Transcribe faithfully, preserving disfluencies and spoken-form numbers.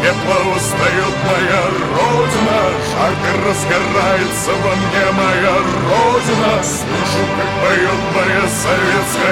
пепла устает моя родина, жарко разгорается во мне моя родина. Слышу, как поет моя советская